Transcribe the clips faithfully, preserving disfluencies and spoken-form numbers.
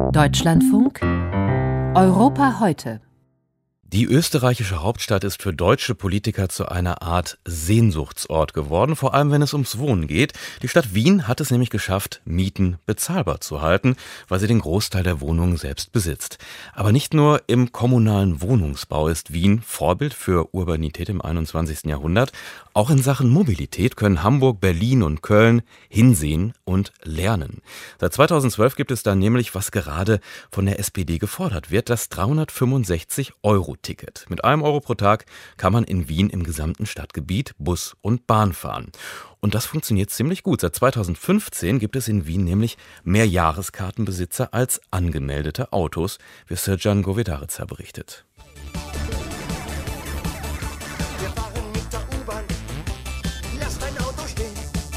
Deutschlandfunk Europa heute. Die österreichische Hauptstadt ist für deutsche Politiker zu einer Art Sehnsuchtsort geworden, vor allem wenn es ums Wohnen geht. Die Stadt Wien hat es nämlich geschafft, Mieten bezahlbar zu halten, weil sie den Großteil der Wohnungen selbst besitzt. Aber nicht nur im kommunalen Wohnungsbau ist Wien Vorbild für Urbanität im einundzwanzigsten Jahrhundert. Auch in Sachen Mobilität können Hamburg, Berlin und Köln hinsehen und lernen. Seit zweitausendzwölf gibt es da nämlich, was gerade von der S P D gefordert wird, das dreihundertfünfundsechzig Euro Ticket. Mit einem Euro pro Tag kann man in Wien im gesamten Stadtgebiet Bus und Bahn fahren. Und das funktioniert ziemlich gut. Seit zweitausendfünfzehn gibt es in Wien nämlich mehr Jahreskartenbesitzer als angemeldete Autos, wie Srdjan Govedarica berichtet. Wir fahren mit der U-Bahn, lass dein Auto stehen.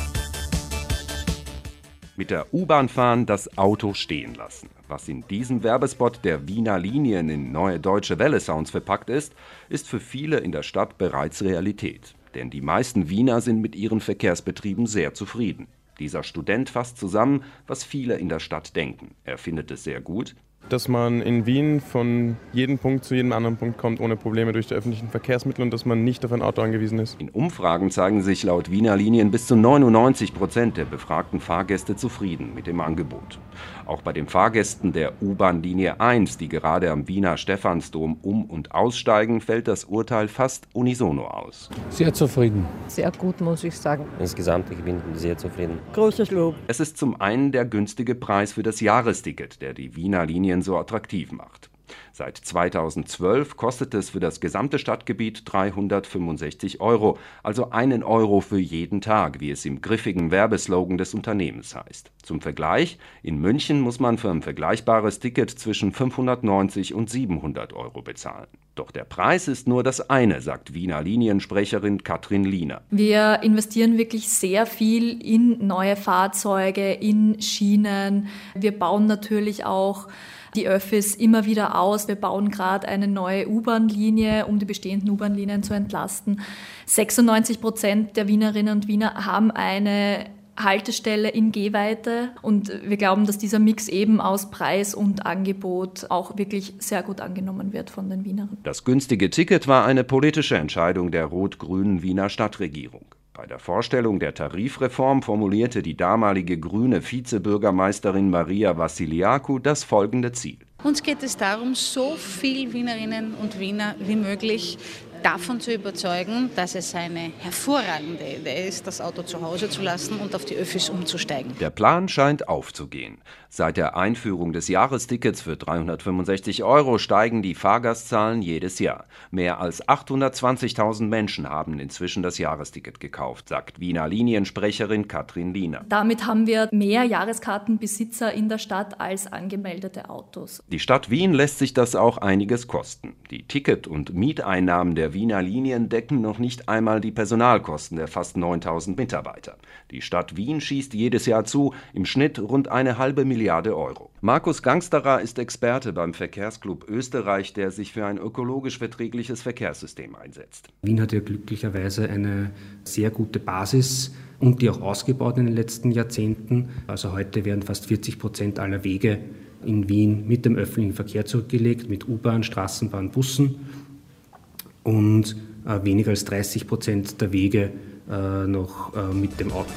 Mit der U-Bahn fahren, das Auto stehen lassen. Was in diesem Werbespot der Wiener Linien in neue Deutsche Welle-Sounds verpackt ist, ist für viele in der Stadt bereits Realität. Denn die meisten Wiener sind mit ihren Verkehrsbetrieben sehr zufrieden. Dieser Student fasst zusammen, was viele in der Stadt denken. Er findet es sehr gut, dass man in Wien von jedem Punkt zu jedem anderen Punkt kommt, ohne Probleme durch die öffentlichen Verkehrsmittel und dass man nicht auf ein Auto angewiesen ist. In Umfragen zeigen sich laut Wiener Linien bis zu neunundneunzig Prozent der befragten Fahrgäste zufrieden mit dem Angebot. Auch bei den Fahrgästen der U-Bahn-Linie eins, die gerade am Wiener Stephansdom um- und aussteigen, fällt das Urteil fast unisono aus. Sehr zufrieden. Sehr gut, muss ich sagen. Insgesamt, ich bin sehr zufrieden. Großes Lob. Es ist zum einen der günstige Preis für das Jahresticket, der die Wiener Linien so attraktiv macht. Seit zweitausendzwölf kostet es für das gesamte Stadtgebiet dreihundertfünfundsechzig Euro, also einen Euro für jeden Tag, wie es im griffigen Werbeslogan des Unternehmens heißt. Zum Vergleich, in München muss man für ein vergleichbares Ticket zwischen fünfhundertneunzig und siebenhundert Euro bezahlen. Doch der Preis ist nur das eine, sagt Wiener Liniensprecherin Katrin Liener. Wir investieren wirklich sehr viel in neue Fahrzeuge, in Schienen. Wir bauen natürlich auch die Öffis immer wieder aus. Wir bauen gerade eine neue U-Bahn-Linie, um die bestehenden U-Bahn-Linien zu entlasten. sechsundneunzig Prozent der Wienerinnen und Wiener haben eine Haltestelle in Gehweite und wir glauben, dass dieser Mix eben aus Preis und Angebot auch wirklich sehr gut angenommen wird von den Wienern. Das günstige Ticket war eine politische Entscheidung der rot-grünen Wiener Stadtregierung. Bei der Vorstellung der Tarifreform formulierte die damalige grüne Vizebürgermeisterin Maria Vassiliakou das folgende Ziel. Uns geht es darum, so viel Wienerinnen und Wiener wie möglich davon zu überzeugen, dass es eine hervorragende Idee ist, das Auto zu Hause zu lassen und auf die Öffis umzusteigen. Der Plan scheint aufzugehen. Seit der Einführung des Jahrestickets für dreihundertfünfundsechzig Euro steigen die Fahrgastzahlen jedes Jahr. Mehr als achthundertzwanzigtausend Menschen haben inzwischen das Jahresticket gekauft, sagt Wiener Liniensprecherin Katrin Liener. Damit haben wir mehr Jahreskartenbesitzer in der Stadt als angemeldete Autos. Die Stadt Wien lässt sich das auch einiges kosten. Die Ticket- und Mieteinnahmen der Wiener Linien decken noch nicht einmal die Personalkosten der fast neuntausend Mitarbeiter. Die Stadt Wien schießt jedes Jahr zu, im Schnitt rund eine halbe Milliarde Euro. Markus Gangsterer ist Experte beim Verkehrsclub Österreich, der sich für ein ökologisch verträgliches Verkehrssystem einsetzt. Wien hat ja glücklicherweise eine sehr gute Basis und die auch ausgebaut in den letzten Jahrzehnten. Also heute werden fast vierzig Prozent aller Wege in Wien mit dem öffentlichen Verkehr zurückgelegt, mit U-Bahn, Straßenbahn, Bussen. Und äh, weniger als dreißig Prozent der Wege äh, noch äh, mit dem Auto.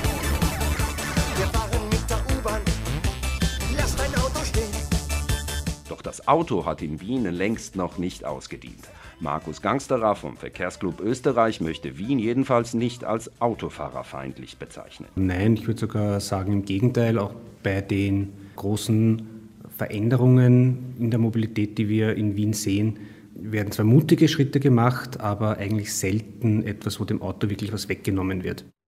Wir fahren mit der U-Bahn, lass dein Auto stehen. Doch das Auto hat in Wien längst noch nicht ausgedient. Markus Gangsterer vom Verkehrsclub Österreich möchte Wien jedenfalls nicht als autofahrerfeindlich bezeichnen. Nein, ich würde sogar sagen, im Gegenteil, auch bei den großen Veränderungen in der Mobilität, die wir in Wien sehen, werden zwar mutige Schritte gemacht, aber eigentlich selten etwas, wo dem Auto wirklich was weggenommen wird.